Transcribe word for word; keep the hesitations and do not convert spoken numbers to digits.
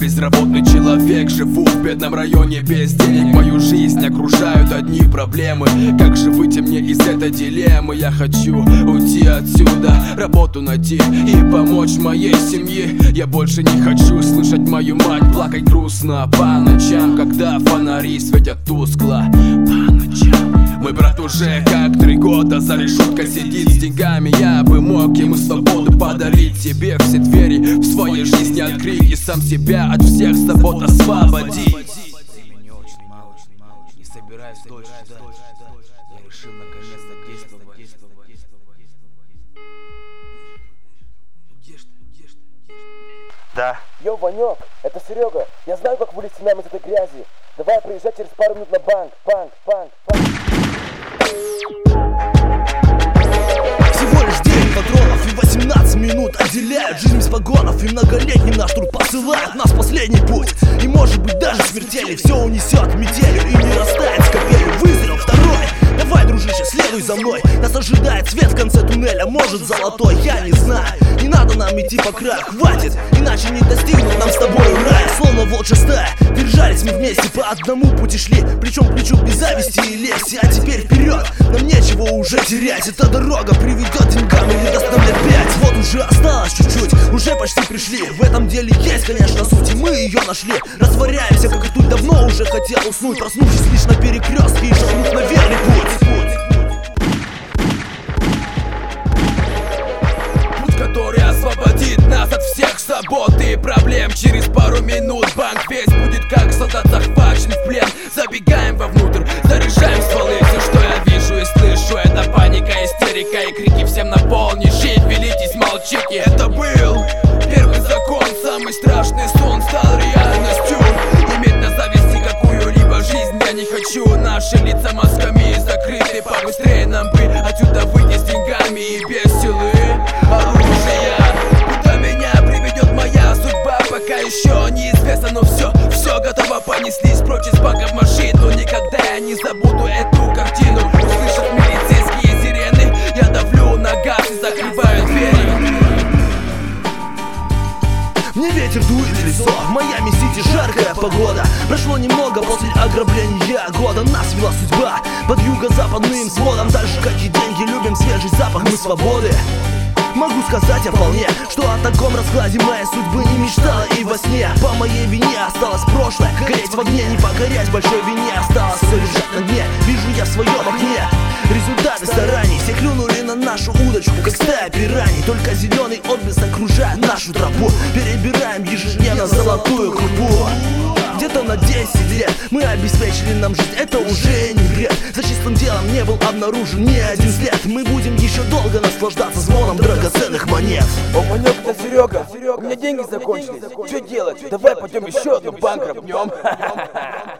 безработный человек, живу в бедном районе без денег. Мою жизнь окружают одни проблемы. Как же выйти мне из этой дилеммы? Я хочу уйти отсюда, работу найти и помочь моей семье. Я больше не хочу слышать мою мать плакать грустно по ночам, когда фонари светят тускло по ночам. Мой брат уже как три года за решеткой сидит с деньгами. Я бы мог ему свободу подарить, тебе все двери в своей жизни открыть и сам себя от всех забот освободить. Времени очень мало, не собираюсь дольше ждать. Я решил наконец-то действовать. Где ж ты, где ж ты, где ж ты? Да. Йо, Ванек, это Серега. Я знаю, как вылезти нам из этой грязи. Давай приезжай через пару минут на банк. Банк, банк, банк. Всего лишь девять патронов и восемнадцать минут отделяют жизнь без погонов. И многолетний наш труд посылает нас в последний путь. И может быть даже смертельный все унесет метелью и не растает с капелью. Выстрел второй. Давай, дружище, следуй за мной. Нас ожидает свет в конце туннеля, может золотой, я не знаю. Не надо нам идти по краю, хватит, иначе не достигнут нам с тобой рая. Словно волчья стая, держались мы вместе, по одному пути шли, плечом к плечу без зависти и лести. А теперь вперед, нам нечего уже терять. Эта дорога приведет деньгам или даст нам лет пять. Вот уже осталось чуть-чуть, уже почти пришли. В этом деле есть, конечно, суть, и мы ее нашли. Растворяемся, как ртуть, давно уже хотел уснуть, проснувшись лишь на перекрестке и шагнув на верный путь. Путь, который освободит нас от всех забот и проблем. Через пару минут банк весь будет как солдат захвачен в плен. Забегаем вовнутрь, заряжаем стволы. Все, что я вижу и слышу, это паника, истерика и крики всем на пол. Не жить, велитесь, молчите. Это был первый закон, самый страшный сон стал реальностью. Иметь на зависти какую-либо жизнь я не хочу. Наши лица масками закрыты, побыстрее нам бы отсюда выйти с деньгами и без силы оружия. Куда меня приведет моя судьба, пока еще неизвестно, но все, все готово, понеслись прочь из банка в машину. Никогда я не забуду эту картину. Услышав милицейские сирены, я давлю на газ и закрываю двери. Мне ветер дует в лицо, в Майами-Сити жаркая погода. Прошло немного после ограбления года. Нас вела судьба под юго-западным сводом. Дальше как и деньги, любим свежий запах, мы свободы. Могу сказать я вполне, что о таком раскладе моей судьбы не мечтала и во сне. По моей вине осталось прошлое, гореть в огне, не покорять большой вине. Осталось все лежать на дне, вижу я в своем окне результаты стараний. Все клюнули на нашу удочку, как стая пираний. Только зеленый отблеск окружает нашу тропу. Перебираем ежедневно золотую крупу. Где-то на десять лет мы обеспечили нам жизнь, это уже не грех. За чистым делом не был обнаружен ни один след. Мы будем еще долго наслаждаться звоном драгоценных монет. О, Ванек, это Серега. У меня деньги закончились. Что делать? Давай пойдем еще одну банк рабнем.